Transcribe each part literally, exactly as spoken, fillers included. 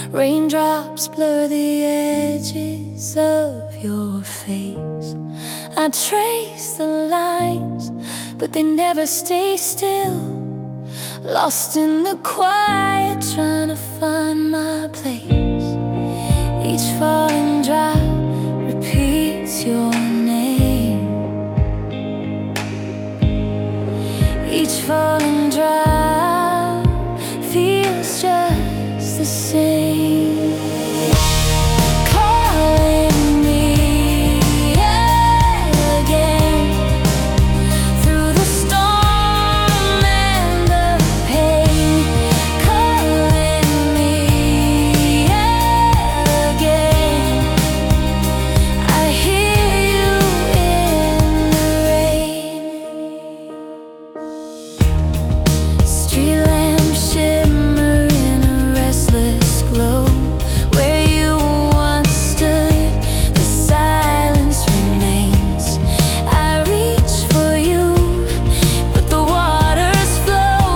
Raindrops blur the edges of your face. I trace the lines, but they never stay still. Lost in the quiet, trying to find my place. Each falling drop repeats your name. Each falling drop feels just the same. Calling me again through the storm and the pain. Calling me again. I hear you in the rain. Street lamps shimmer in a restless glow. Where you once stood, the silence remains. I reach for you, but the waters flow,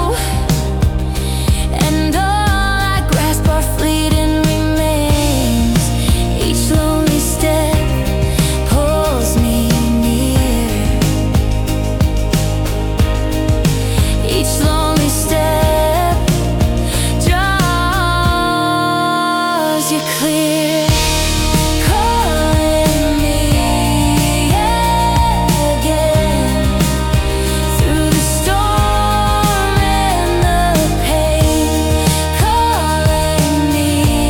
and all I grasp are fleeting remains. Each lonely step pulls me near. Each lonely step draws you clear. Calling me again through the storm and the pain. Calling me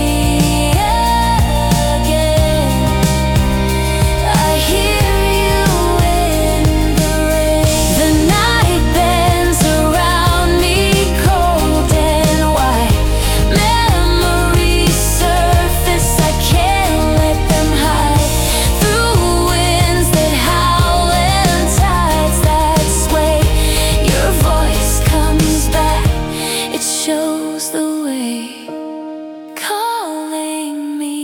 again. I hear you in the rain. The night bends around me, cold and white. Memories surface, I can't let them hide. Through winds that howl and tides that sway, your voice comes back, it shows the way. Calling me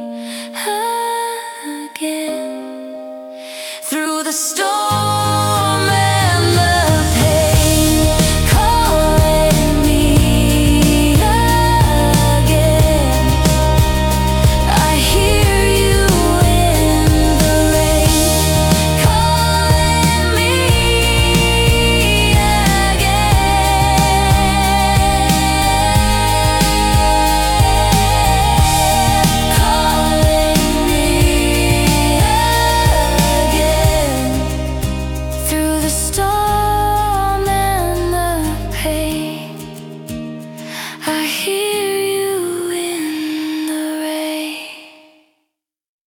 again through the storm and the pain. Calling me again. I hear you in the rain. Calling me again. Calling me again through the storm and the pain. I hear